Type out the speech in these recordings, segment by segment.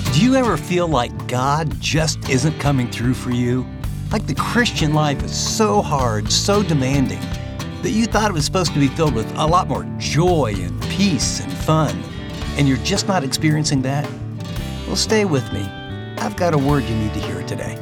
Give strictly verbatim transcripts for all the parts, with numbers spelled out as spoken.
Do you ever feel like God just isn't coming through for you? Like the Christian life is so hard, so demanding, that you thought it was supposed to be filled with a lot more joy and peace and fun, and you're just not experiencing that? Well, stay with me. I've got a word you need to hear today.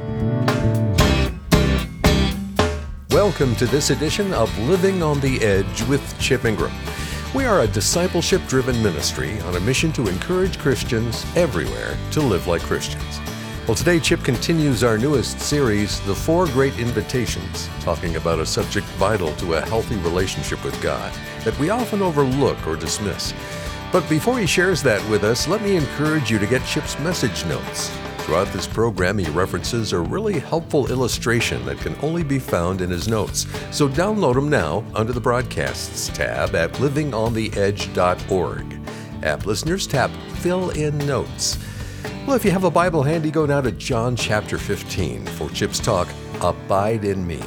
Welcome to this edition of Living on the Edge with Chip Ingram. We are a discipleship-driven ministry on a mission to encourage Christians everywhere to live like Christians. Well, today Chip continues our newest series, The Four Great Invitations, talking about a subject vital to a healthy relationship with God that we often overlook or dismiss. But before he shares that with us, let me encourage you to get Chip's message notes. Throughout this program, he references a really helpful illustration that can only be found in his notes. So download them now under the Broadcasts tab at living on the edge dot org. App listeners, tap Fill in Notes. Well, if you have a Bible handy, go now to John chapter fifteen for Chip's talk, Abide in Me.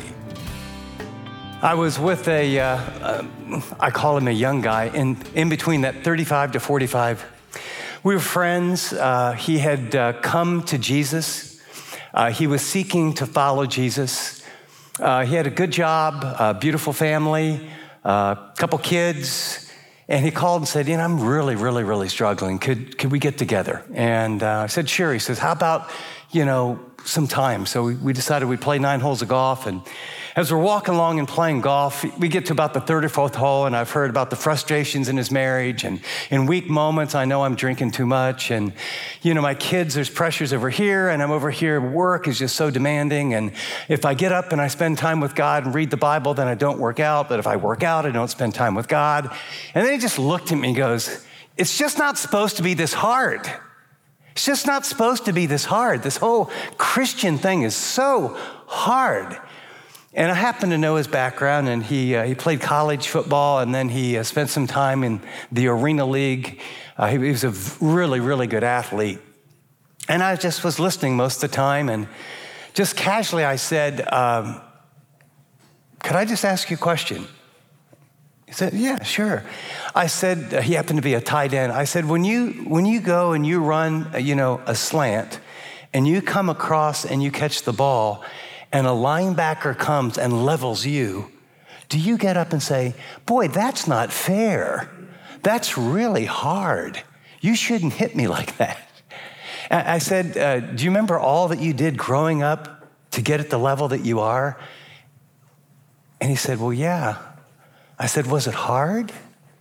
I was with a, uh, uh, I call him a young guy, in, in between that thirty-five to forty-five. We were friends. Uh, he had uh, come to Jesus. Uh, he was seeking to follow Jesus. Uh, he had a good job, a beautiful family, a uh, couple kids, and he called and said, you know, I'm really, really, really struggling. Could could we get together? And uh, I said, sure. He says, how about, you know, some time? So we, we decided we'd play nine holes of golf, and as we're walking along and playing golf, we get to about the third or fourth hole, and I've heard about the frustrations in his marriage, and in weak moments, I know I'm drinking too much, and, you know, my kids, there's pressures over here, and I'm over here, work is just so demanding, and if I get up and I spend time with God and read the Bible, then I don't work out, but if I work out, I don't spend time with God. And then he just looked at me and goes, it's just not supposed to be this hard. It's just not supposed to be this hard. This whole Christian thing is so hard. And I happen to know his background, and he uh, he played college football, and then he uh, spent some time in the Arena League. Uh, he, he was a really, really good athlete. And I just was listening most of the time, and just casually I said, um, could I just ask you a question? He said, yeah, sure. I said, uh, he happened to be a tight end. I said, when you when you go and you run, uh, you know, a slant, and you come across and you catch the ball, and a linebacker comes and levels you, do you get up and say, boy, that's not fair. That's really hard. You shouldn't hit me like that. I said, uh, do you remember all that you did growing up to get at the level that you are? And he said, well, yeah. I said, was it hard?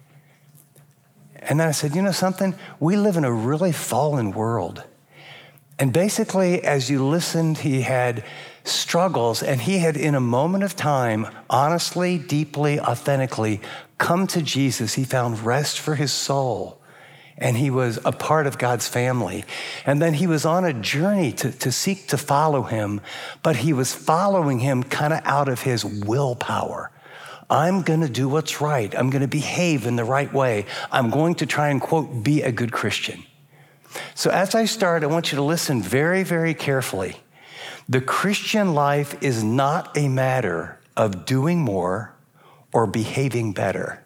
And then I said, you know something? We live in a really fallen world. And basically, as you listened, he had struggles, and he had, in a moment of time, honestly, deeply, authentically, come to Jesus. He found rest for his soul, and he was a part of God's family. And then he was on a journey to, to seek to follow him, but he was following him kind of out of his willpower. I'm going to do what's right. I'm going to behave in the right way. I'm going to try and, quote, be a good Christian. So as I start, I want you to listen very, very carefully. The Christian life is not a matter of doing more or behaving better.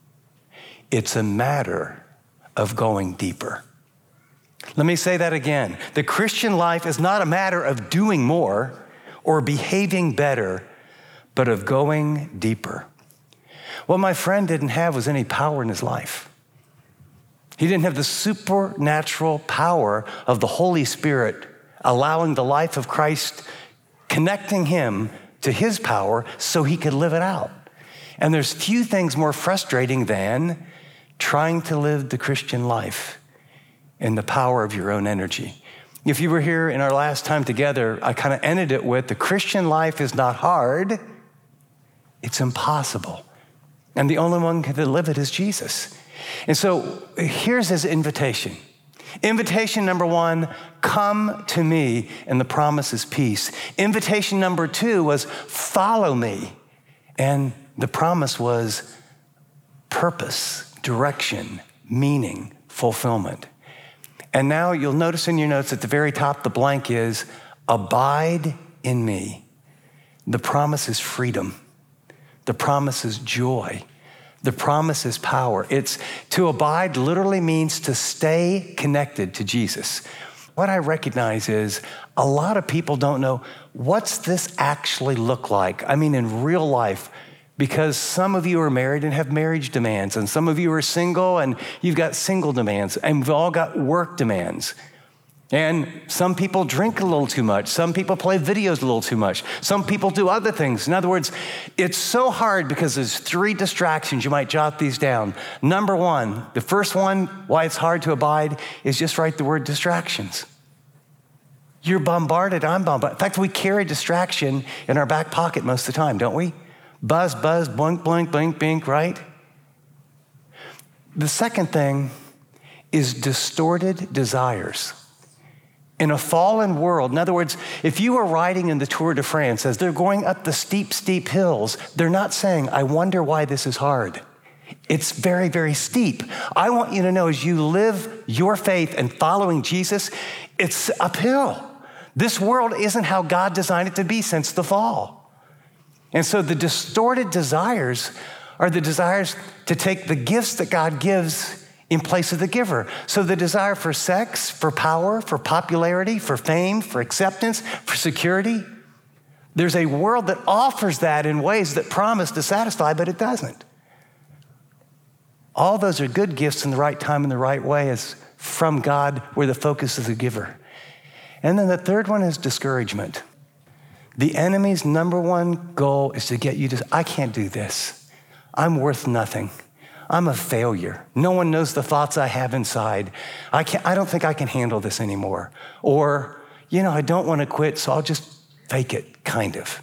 It's a matter of going deeper. Let me say that again. The Christian life is not a matter of doing more or behaving better, but of going deeper. What my friend didn't have was any power in his life. He didn't have the supernatural power of the Holy Spirit allowing the life of Christ, connecting him to his power so he could live it out. And there's few things more frustrating than trying to live the Christian life in the power of your own energy. If you were here in our last time together, I kind of ended it with, the Christian life is not hard, it's impossible. And the only one who can live it is Jesus. And so here's his invitation. Invitation number one, come to me, and the promise is peace. Invitation number two was follow me, and the promise was purpose, direction, meaning, fulfillment. And now you'll notice in your notes at the very top, the blank is abide in me. The promise is freedom. The promise is joy. The promise is power. It's to abide literally means to stay connected to Jesus. what I recognize is a lot of people don't know, what's this actually look like? I mean, in real life, because some of you are married and have marriage demands, and some of you are single and you've got single demands, and we've all got work demands. And some people drink a little too much. Some people play videos a little too much. Some people do other things. In other words, it's so hard because there's three distractions. You might jot these down. Number one, the first one, why it's hard to abide, is just write the word distractions. You're bombarded, I'm bombarded. In fact, we carry distraction in our back pocket most of the time, don't we? Buzz, buzz, blink, blink, blink, blink, right? The second thing is distorted desires. In a fallen world, in other words, if you were riding in the Tour de France, as they're going up the steep, steep hills, they're not saying, I wonder why this is hard. It's very, very steep. I want you to know as you live your faith and following Jesus, it's uphill. This world isn't how God designed it to be since the fall. And so the distorted desires are the desires to take the gifts that God gives in place of the giver. So the desire for sex, for power, for popularity, for fame, for acceptance, for security. There's a world that offers that in ways that promise to satisfy, but it doesn't. All those are good gifts in the right time and the right way as from God, where the focus is the giver. And then the third one is discouragement. The enemy's number one goal is to get you to, I can't do this. I'm worth nothing. I'm a failure. No one knows the thoughts I have inside. I can't, I don't think I can handle this anymore. Or, you know, I don't want to quit, so I'll just fake it, kind of.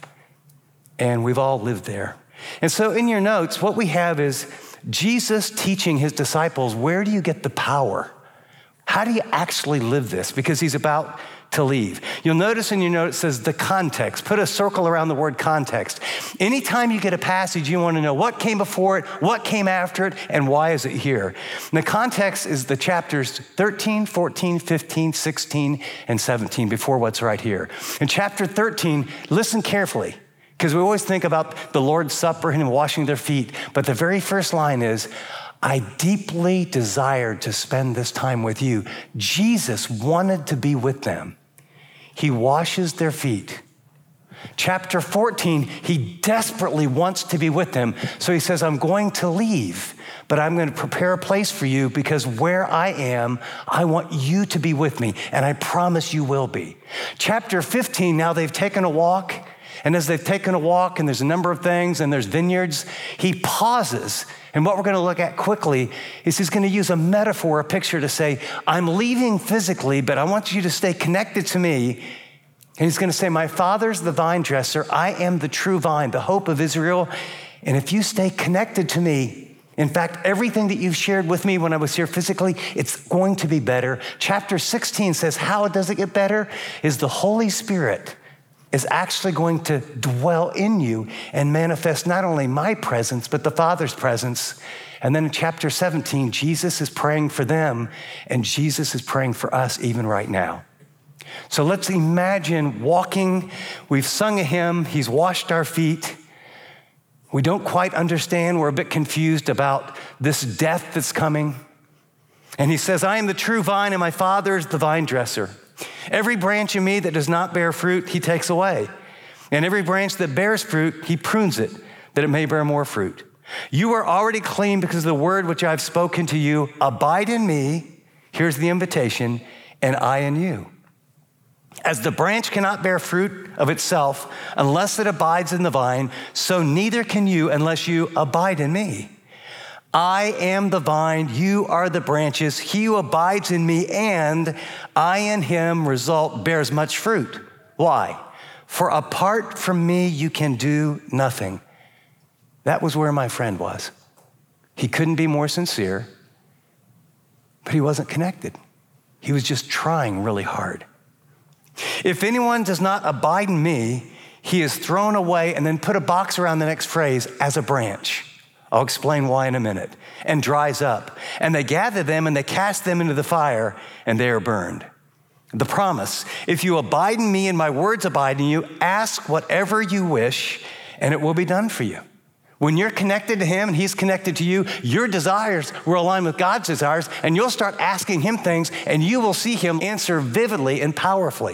And we've all lived there. And so in your notes, what we have is Jesus teaching his disciples, where do you get the power? How do you actually live this? Because he's about to leave. You'll notice in your note it says the context. Put a circle around the word context. Anytime you get a passage, you want to know what came before it, what came after it, and why is it here? And the context is the chapters thirteen, fourteen, fifteen, sixteen, and seventeen before what's right here. In chapter thirteen, listen carefully, because we always think about the Lord's Supper and him washing their feet, but the very first line is, I deeply desired to spend this time with you. Jesus wanted to be with them. He washes their feet. Chapter fourteen, he desperately wants to be with them. So he says, I'm going to leave, but I'm going to prepare a place for you because where I am, I want you to be with me. And I promise you will be. Chapter fifteen, now they've taken a walk. And as they've taken a walk and there's a number of things and there's vineyards, he pauses. And what we're going to look at quickly is he's going to use a metaphor, a picture to say, I'm leaving physically, but I want you to stay connected to me. And he's going to say, my Father's the vine dresser. I am the true vine, the hope of Israel. And if you stay connected to me, in fact, everything that you've shared with me when I was here physically, it's going to be better. Chapter sixteen says, how does it get better? Is the Holy Spirit is actually going to dwell in you and manifest not only my presence, but the Father's presence. And then in chapter seventeen, Jesus is praying for them, and Jesus is praying for us even right now. So let's imagine walking. We've sung a hymn. He's washed our feet. We don't quite understand. We're a bit confused about this death that's coming. And he says, I am the true vine, and my Father is the vine dresser. Every branch in me that does not bear fruit, he takes away. And every branch that bears fruit, he prunes it, that it may bear more fruit. You are already clean because of the word which I've spoken to you. Abide in me. Here's the invitation. And I in you. As the branch cannot bear fruit of itself unless it abides in the vine, so neither can you unless you abide in me. I am the vine, you are the branches. He who abides in me and I in him result bears much fruit. Why? For apart from me, you can do nothing. That was where my friend was. He couldn't be more sincere, but he wasn't connected. He was just trying really hard. If anyone does not abide in me, he is thrown away, and then put a box around the next phrase, as a branch. I'll explain why in a minute. And dries up. And they gather them and they cast them into the fire, and they are burned. The promise, if you abide in me and my words abide in you, ask whatever you wish and it will be done for you. When you're connected to him and he's connected to you, your desires will align with God's desires, and you'll start asking him things, and you will see him answer vividly and powerfully.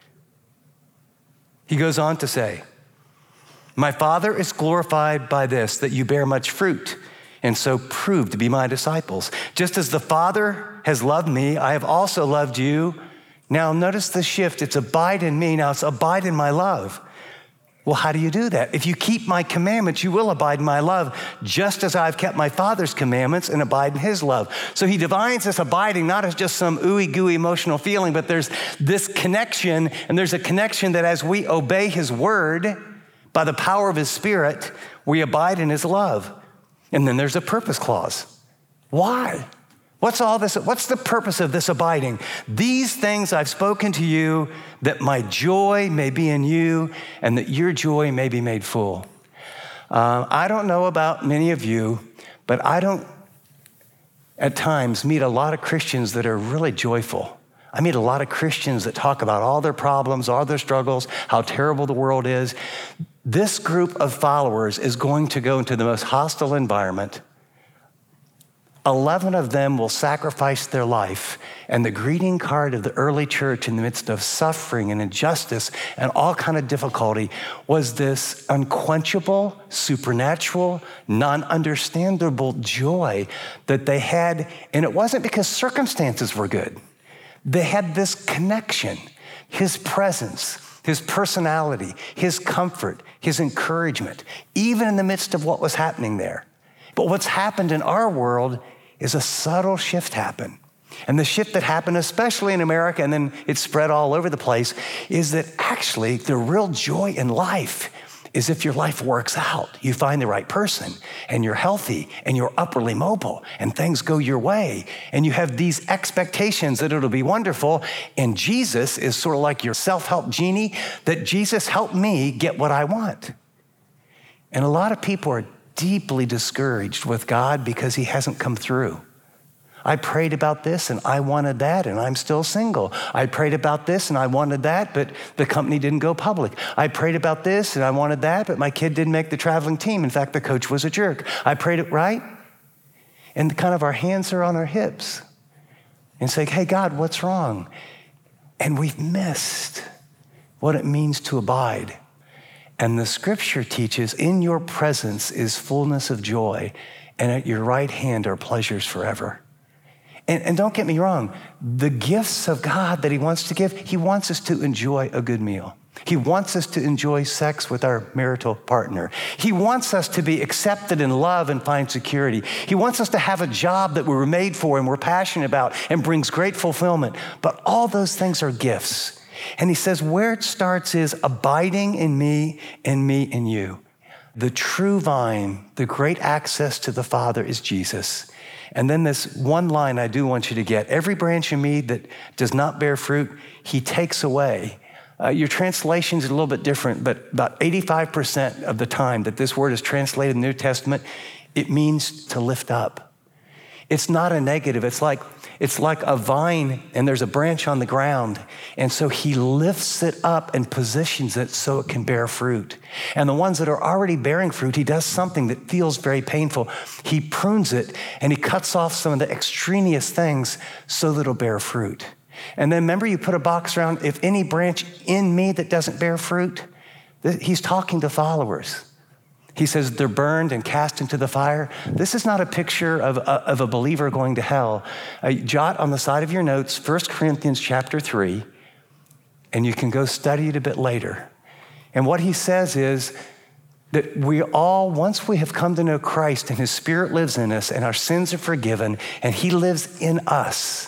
He goes on to say, my Father is glorified by this, that you bear much fruit, and so prove to be my disciples. Just as the Father has loved me, I have also loved you. Now notice the shift. It's abide in me. Now it's abide in my love. Well, how do you do that? If you keep my commandments, you will abide in my love, just as I've kept my Father's commandments and abide in his love. So he defines this abiding not as just some ooey gooey emotional feeling, but there's this connection, and there's a connection that as we obey his word, by the power of his Spirit, we abide in his love. And then there's a purpose clause. Why? What's all this? What's the purpose of this abiding? These things I've spoken to you, that my joy may be in you and that your joy may be made full. Uh, I don't know about many of you, but I don't at times meet a lot of Christians that are really joyful. I meet a lot of Christians that talk about all their problems, all their struggles, how terrible the world is. This group of followers is going to go into the most hostile environment. Eleven of them will sacrifice their life. And the greeting card of the early church in the midst of suffering and injustice and all kind of difficulty was this unquenchable, supernatural, non-understandable joy that they had. And it wasn't because circumstances were good. They had this connection, his presence, his personality, his comfort, his encouragement, even in the midst of what was happening there. But what's happened in our world is a subtle shift happened. And the shift that happened, especially in America, and then it spread all over the place, is that actually the real joy in life is if your life works out. You find the right person, and you're healthy, and you're upwardly mobile, and things go your way, and you have these expectations that it'll be wonderful, and Jesus is sort of like your self-help genie, that Jesus helped me get what I want. And a lot of people are deeply discouraged with God because he hasn't come through. I prayed about this and I wanted that and I'm still single. I prayed about this and I wanted that, but the company didn't go public. I prayed about this and I wanted that, but my kid didn't make the traveling team. In fact, the coach was a jerk. I prayed it right. And kind of our hands are on our hips and say, hey, God, what's wrong? And we've missed what it means to abide. And the scripture teaches, in your presence is fullness of joy, and at your right hand are pleasures forever. And, and don't get me wrong, the gifts of God that he wants to give, he wants us to enjoy a good meal. He wants us to enjoy sex with our marital partner. He wants us to be accepted in love and find security. He wants us to have a job that we were made for and we're passionate about and brings great fulfillment. But all those things are gifts. And he says where it starts is abiding in me and me in you. The true vine, the great access to the Father is Jesus. And then this one line I do want you to get. Every branch in me that does not bear fruit, he takes away. Uh, your translation is a little bit different, but about eighty-five percent of the time that this word is translated in the New Testament, it means to lift up. It's not a negative. It's like It's like a vine and there's a branch on the ground. And so he lifts it up and positions it so it can bear fruit. And the ones that are already bearing fruit, he does something that feels very painful. He prunes it and he cuts off some of the extraneous things so that it'll bear fruit. And then remember, you put a box around, if any branch in me that doesn't bear fruit, he's talking to followers. He says they're burned and cast into the fire. This is not a picture of, of a believer going to hell. Uh, jot on the side of your notes, First Corinthians chapter three, and you can go study it a bit later. And what he says is that we all, once we have come to know Christ and his Spirit lives in us and our sins are forgiven and he lives in us,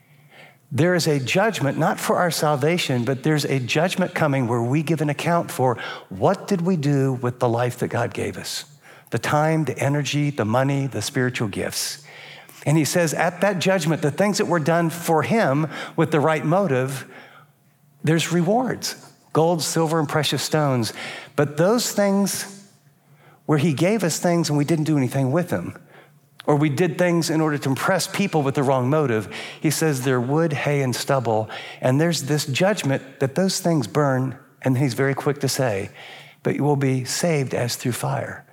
there is a judgment, not for our salvation, but there's a judgment coming where we give an account for what did we do with the life that God gave us? The time, the energy, the money, the spiritual gifts. And he says at that judgment, the things that were done for him with the right motive, there's rewards, gold, silver, and precious stones. But those things where he gave us things and we didn't do anything with them, or we did things in order to impress people with the wrong motive, he says they're wood, hay, and stubble. And there's this judgment that those things burn, and he's very quick to say, but you will be saved as through fire.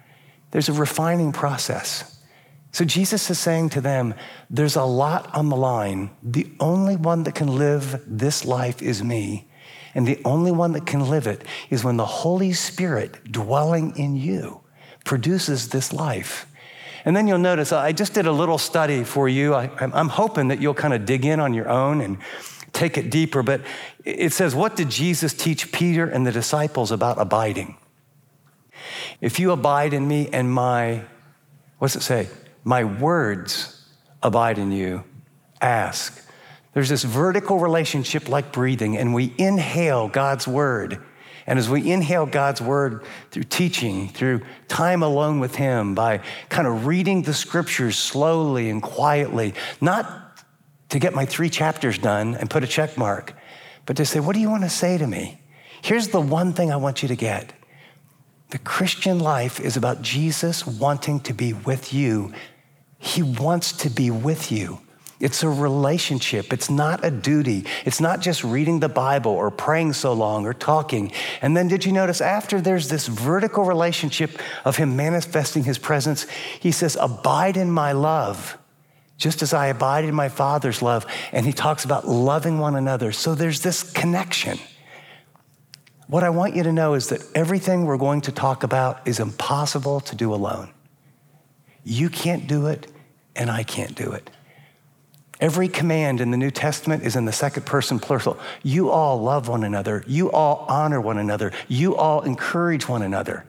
There's a refining process. So Jesus is saying to them, there's a lot on the line. The only one that can live this life is me. And the only one that can live it is when the Holy Spirit dwelling in you produces this life. And then you'll notice, I just did a little study for you. I, I'm hoping that you'll kind of dig in on your own and take it deeper. But it says, what did Jesus teach Peter and the disciples about abiding? If you abide in me and my, what's it say? My words abide in you, ask. There's this vertical relationship like breathing, and we inhale God's word. And as we inhale God's word through teaching, through time alone with him, by kind of reading the scriptures slowly and quietly, not to get my three chapters done and put a check mark, but to say, what do you want to say to me? Here's the one thing I want you to get. The Christian life is about Jesus wanting to be with you. He wants to be with you. It's a relationship. It's not a duty. It's not just reading the Bible or praying so long or talking. And then did you notice after there's this vertical relationship of him manifesting his presence, he says, abide in my love, just as I abide in my Father's love. And he talks about loving one another. So there's this connection. What I want you to know is that everything we're going to talk about is impossible to do alone. You can't do it, and I can't do it. Every command in the New Testament is in the second person plural. You all love one another. You all honor one another. You all encourage one another.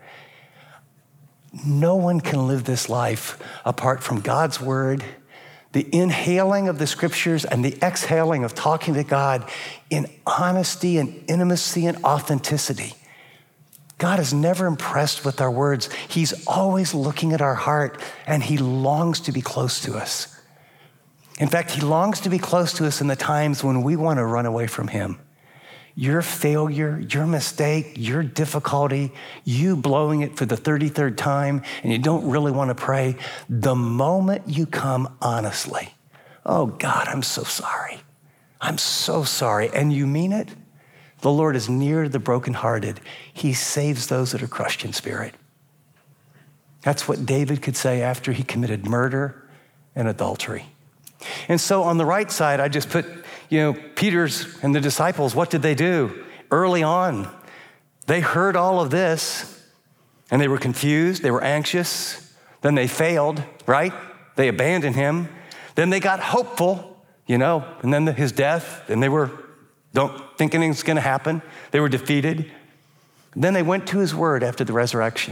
No one can live this life apart from God's word, the inhaling of the scriptures and the exhaling of talking to God in honesty and intimacy and authenticity. God is never impressed with our words. He's always looking at our heart, and he longs to be close to us. In fact, he longs to be close to us in the times when we want to run away from him. Your failure, your mistake, your difficulty, you blowing it for the thirty-third time, and you don't really want to pray, the moment you come honestly, oh God, I'm so sorry. I'm so sorry. And you mean it? The Lord is near the brokenhearted. He saves those that are crushed in spirit. That's what David could say after he committed murder and adultery. And so on the right side, I just put, you know, Peter's and the disciples, what did they do? Early on, they heard all of this and they were confused, they were anxious, then they failed, right? They abandoned him. Then they got hopeful, you know, and then his death, and they were don't think anything's gonna happen. They were defeated. Then they went to his word after the resurrection.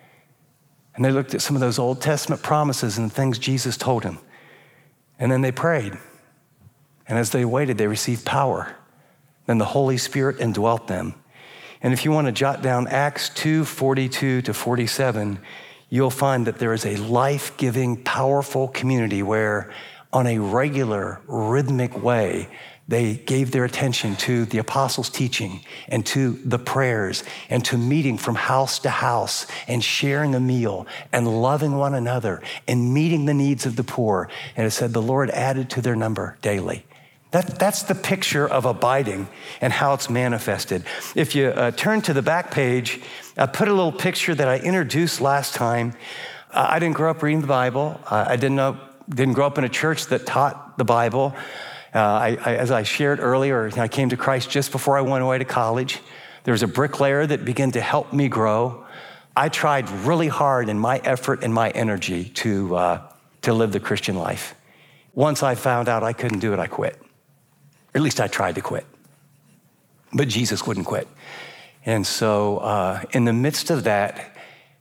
And they looked at some of those Old Testament promises and things Jesus told him. And then they prayed. And as they waited, they received power. Then the Holy Spirit indwelt them. And if you want to jot down Acts two, forty-two to forty-seven, you'll find that there is a life-giving, powerful community where on a regular, rhythmic way, they gave their attention to the apostles' teaching and to the prayers and to meeting from house to house and sharing a meal and loving one another and meeting the needs of the poor. And it said the Lord added to their number daily. That, that's the picture of abiding and how it's manifested. If you uh, turn to the back page, I put a little picture that I introduced last time. Uh, I didn't grow up reading the Bible. Uh, I didn't know, didn't grow up in a church that taught the Bible. Uh, I, I, as I shared earlier, I came to Christ just before I went away to college. There was a bricklayer that began to help me grow. I tried really hard in my effort and my energy to, uh, to live the Christian life. Once I found out I couldn't do it, I quit. Or at least I tried to quit. But Jesus wouldn't quit. And so uh, in the midst of that,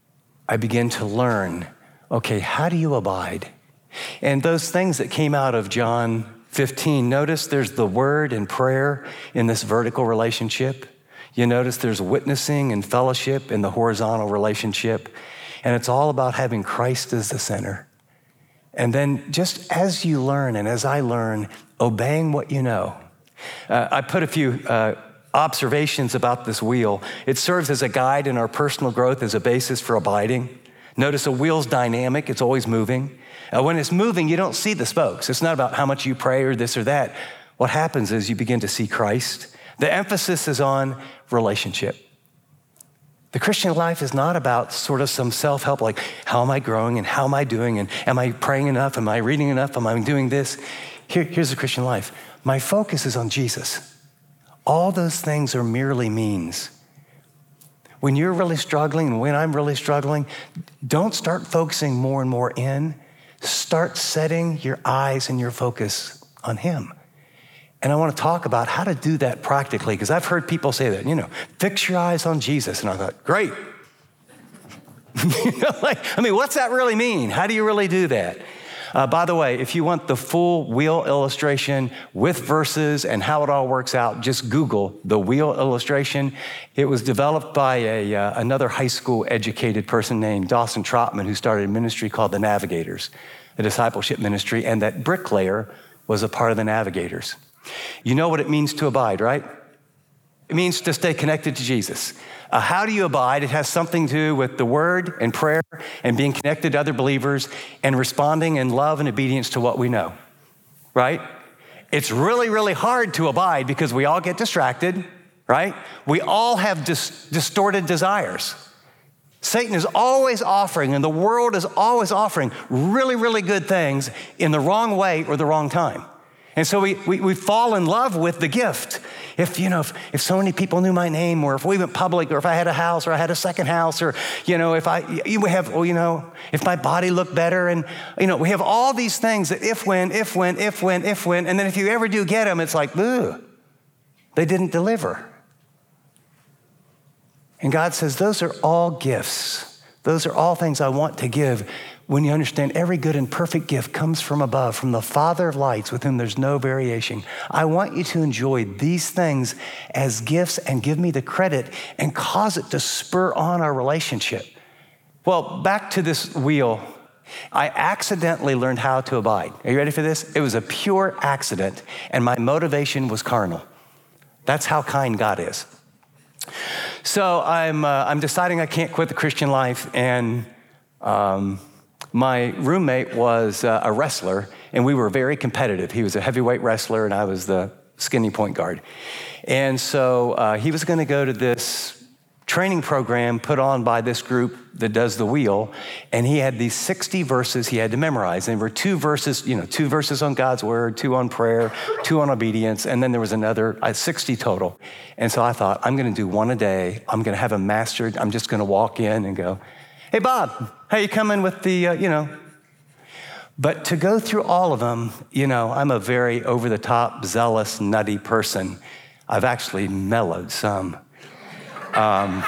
I began to learn, okay, how do you abide? And those things that came out of John fifteen, notice there's the word and prayer in this vertical relationship. You notice there's witnessing and fellowship in the horizontal relationship. And it's all about having Christ as the center. And then just as you learn and as I learn, obeying what you know. Uh, I put a few uh, observations about this wheel. It serves as a guide in our personal growth as a basis for abiding. Notice a wheel's dynamic, it's always moving. Uh, when it's moving, you don't see the spokes. It's not about how much you pray or this or that. What happens is you begin to see Christ. The emphasis is on relationship. The Christian life is not about sort of some self-help, like how am I growing and how am I doing and am I praying enough? Am I reading enough? Am I doing this? Here, here's the Christian life. My focus is on Jesus. All those things are merely means. When you're really struggling and when I'm really struggling, don't start focusing more and more in. Start setting your eyes and your focus on him. And I want to talk about how to do that practically, because I've heard people say that, you know, fix your eyes on Jesus. And I thought, great. you know, like, I mean, what's that really mean? How do you really do that? Uh, by the way, if you want the full wheel illustration with verses and how it all works out, just Google the wheel illustration. It was developed by a, uh, another high school educated person named Dawson Trotman, who started a ministry called the Navigators, a discipleship ministry, and that Bricklayer was a part of the Navigators. You know what it means to abide, right? It means to stay connected to Jesus. Uh, how do you abide? It has something to do with the word and prayer and being connected to other believers and responding in love and obedience to what we know, right? It's really, really hard to abide because we all get distracted, right? We all have dis- distorted desires. Satan is always offering, and the world is always offering really, really good things in the wrong way or the wrong time. And so we, we, we fall in love with the gift. If, you know, if, if so many people knew my name, or if we went public, or if I had a house, or I had a second house, or, you know, if I, you have, well, you know, if my body looked better, and, you know, we have all these things that if, when, if, when, if, when, if, when, and then if you ever do get them, it's like, ugh, they didn't deliver. And God says, those are all gifts. Those are all things I want to give. When you understand every good and perfect gift comes from above, from the Father of lights, with whom there's no variation. I want you to enjoy these things as gifts and give me the credit and cause it to spur on our relationship. Well, back to this wheel. I accidentally learned how to abide. Are you ready for this? It was a pure accident, and my motivation was carnal. That's how kind God is. So I'm uh, I'm deciding I can't quit the Christian life, and um, my roommate was uh, a wrestler, and we were very competitive. He was a heavyweight wrestler, and I was the skinny point guard. And so uh, he was going to go to this training program put on by this group that does the wheel, and he had these sixty verses he had to memorize. And there were two verses, you know, two verses on God's word, two on prayer, two on obedience, and then there was another uh, sixty total. And so I thought, I'm going to do one a day. I'm going to have them mastered. I'm just going to walk in and go, hey, Bob, how you coming with the, uh, you know? But to go through all of them, you know, I'm a very over-the-top, zealous, nutty person. I've actually mellowed some. Um,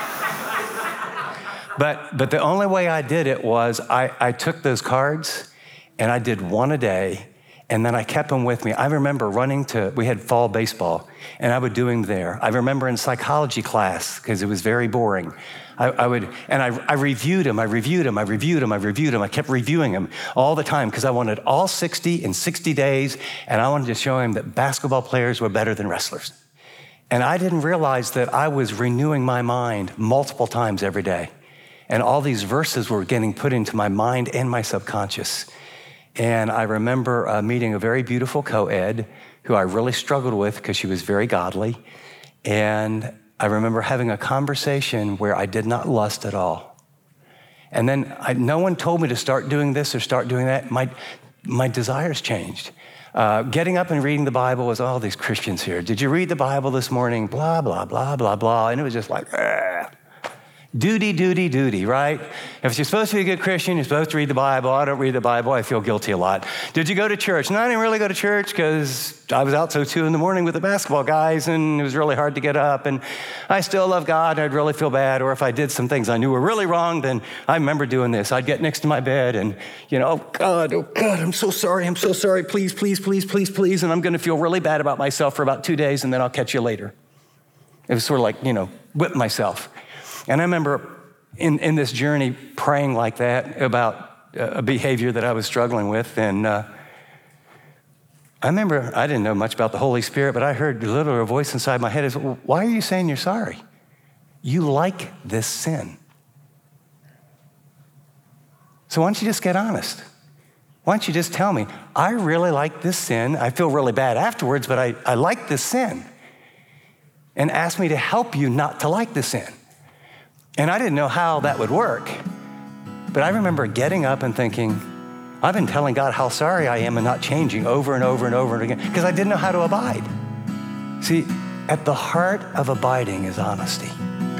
but but the only way I did it was I, I took those cards and I did one a day, and then I kept them with me. I remember running to, we had fall baseball, and I would do them there. I remember in psychology class, because it was very boring, I, I would, and I, I reviewed them, I reviewed them, I reviewed them, I reviewed them. I kept reviewing them all the time because I wanted all sixty in sixty days, and I wanted to show him that basketball players were better than wrestlers. And I didn't realize that I was renewing my mind multiple times every day. And all these verses were getting put into my mind and my subconscious. And I remember uh, meeting a very beautiful co-ed who I really struggled with because she was very godly. And I remember having a conversation where I did not lust at all. And then I, no one told me to start doing this or start doing that. My, my desires changed. Uh, getting up and reading the Bible was all these Christians here. Did you read the Bible this morning? Blah, blah, blah, blah, blah. And it was just like, ah. Duty, duty, duty, right? If you're supposed to be a good Christian, you're supposed to read the Bible. I don't read the Bible. I feel guilty a lot. Did you go to church? No, I didn't really go to church because I was out till two in the morning with the basketball guys, and it was really hard to get up. And I still love God, and I'd really feel bad. Or if I did some things I knew were really wrong, then I remember doing this. I'd get next to my bed and, you know, oh God, oh God, I'm so sorry. I'm so sorry. Please, please, please, please, please. And I'm going to feel really bad about myself for about two days, and then I'll catch you later. It was sort of like, you know, whip myself. And I remember in, in this journey praying like that about a behavior that I was struggling with. And uh, I remember, I didn't know much about the Holy Spirit, but I heard a little voice inside my head is, well, why are you saying you're sorry? You like this sin. So why don't you just get honest? Why don't you just tell me, I really like this sin. I feel really bad afterwards, but I, I like this sin. And ask me to help you not to like the sin. And I didn't know how that would work. But I remember getting up and thinking, I've been telling God how sorry I am and not changing over and over and over and again because I didn't know how to abide. See, at the heart of abiding is honesty.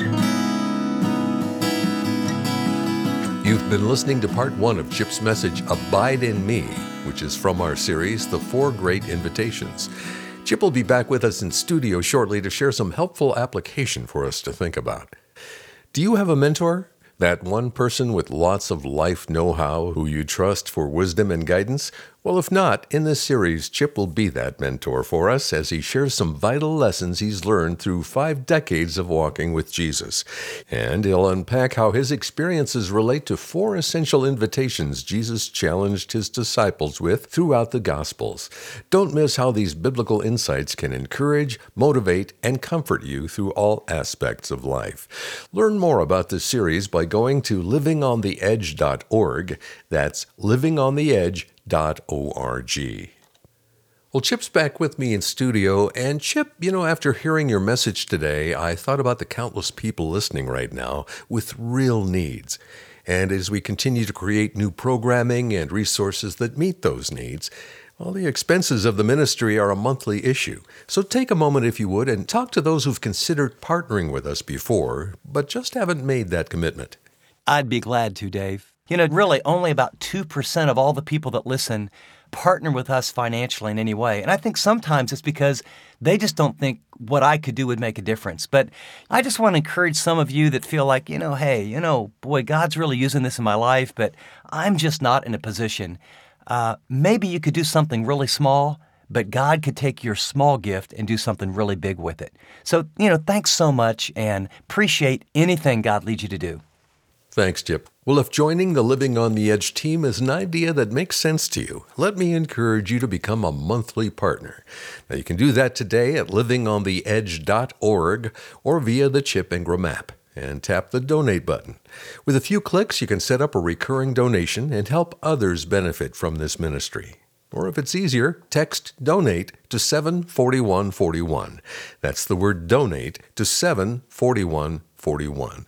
You've been listening to part one of Chip's message, Abide in Me, which is from our series, The Four Great Invitations. Chip will be back with us in studio shortly to share some helpful application for us to think about. Do you have a mentor? That one person with lots of life know-how who you trust for wisdom and guidance? Well, if not, in this series, Chip will be that mentor for us as he shares some vital lessons he's learned through five decades of walking with Jesus. And he'll unpack how his experiences relate to four essential invitations Jesus challenged his disciples with throughout the Gospels. Don't miss how these biblical insights can encourage, motivate, and comfort you through all aspects of life. Learn more about this series by going to living on the edge dot org. That's living on the edge dot org. Well, Chip's back with me in studio, and Chip, you know, after hearing your message today, I thought about the countless people listening right now with real needs. And as we continue to create new programming and resources that meet those needs, well, the expenses of the ministry are a monthly issue. So take a moment, if you would, and talk to those who've considered partnering with us before, but just haven't made that commitment. I'd be glad to, Dave. You know, really, only about two percent of all the people that listen partner with us financially in any way. And I think sometimes it's because they just don't think what I could do would make a difference. But I just want to encourage some of you that feel like, you know, hey, you know, boy, God's really using this in my life, but I'm just not in a position. Uh, maybe you could do something really small, but God could take your small gift and do something really big with it. So, you know, thanks so much and appreciate anything God leads you to do. Thanks, Chip. Well, if joining the Living on the Edge team is an idea that makes sense to you, let me encourage you to become a monthly partner. Now, you can do that today at living on the edge dot org or via the Chip Ingram app, and tap the donate button. With a few clicks, you can set up a recurring donation and help others benefit from this ministry. Or if it's easier, text DONATE to seven four one four one. That's the word DONATE to seven four one four one.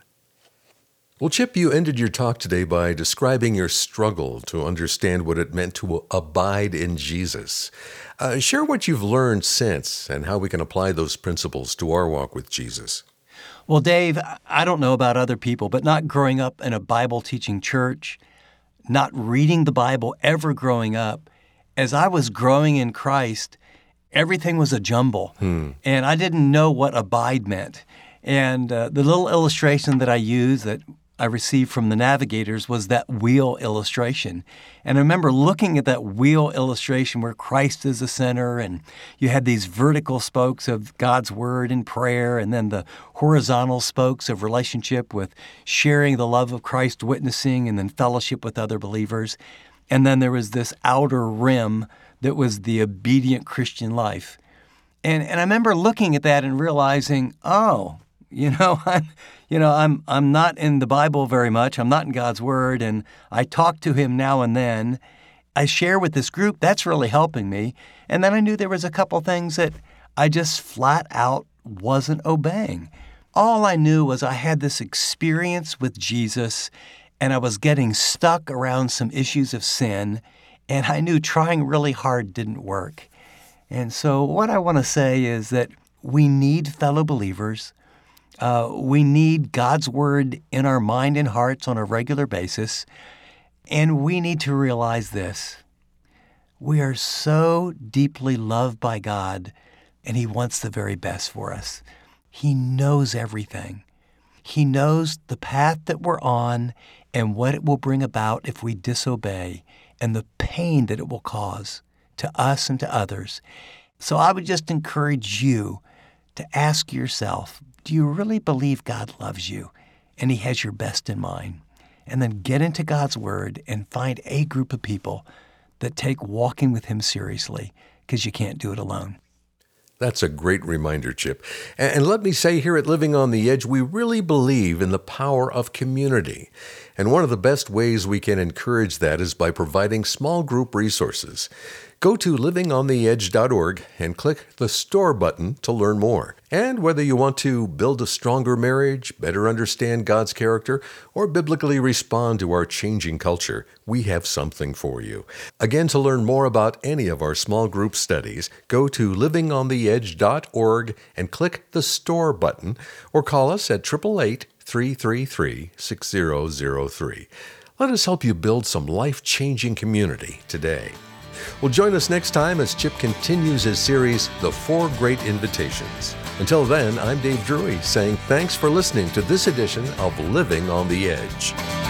Well, Chip, you ended your talk today by describing your struggle to understand what it meant to abide in Jesus. Uh, share what you've learned since and how we can apply those principles to our walk with Jesus. Well, Dave, I don't know about other people, but not growing up in a Bible-teaching church, not reading the Bible ever growing up, as I was growing in Christ, everything was a jumble, hmm. and I didn't know what abide meant. And uh, the little illustration that I use that I received from the Navigators was that wheel illustration. And I remember looking at that wheel illustration where Christ is the center, and you had these vertical spokes of God's Word and prayer, and then the horizontal spokes of relationship with sharing the love of Christ, witnessing, and then fellowship with other believers. And then there was this outer rim that was the obedient Christian life. And and I remember looking at that and realizing, oh, you know, I'm, you know, I'm I'm not in the Bible very much. I'm not in God's Word, and I talk to Him now and then. I share with this group. That's really helping me. And then I knew there was a couple things that I just flat out wasn't obeying. All I knew was I had this experience with Jesus, and I was getting stuck around some issues of sin, and I knew trying really hard didn't work. And so what I want to say is that we need fellow believers. Uh, we need God's Word in our mind and hearts on a regular basis, and we need to realize this. We are so deeply loved by God, and He wants the very best for us. He knows everything. He knows the path that we're on and what it will bring about if we disobey, and the pain that it will cause to us and to others. So I would just encourage you to ask yourself, do you really believe God loves you and He has your best in mind? And then get into God's Word and find a group of people that take walking with Him seriously, because you can't do it alone. That's a great reminder, Chip. And let me say here at Living on the Edge, we really believe in the power of community. And one of the best ways we can encourage that is by providing small group resources. Go to living on the edge dot org and click the Store button to learn more. And whether you want to build a stronger marriage, better understand God's character, or biblically respond to our changing culture, we have something for you. Again, to learn more about any of our small group studies, go to living on the edge dot org and click the Store button, or call us at eight eight eight, three three three, six zero zero three. Let us help you build some life-changing community today. Well, join us next time as Chip continues his series, The Four Great Invitations. Until then, I'm Dave Drury saying thanks for listening to this edition of Living on the Edge.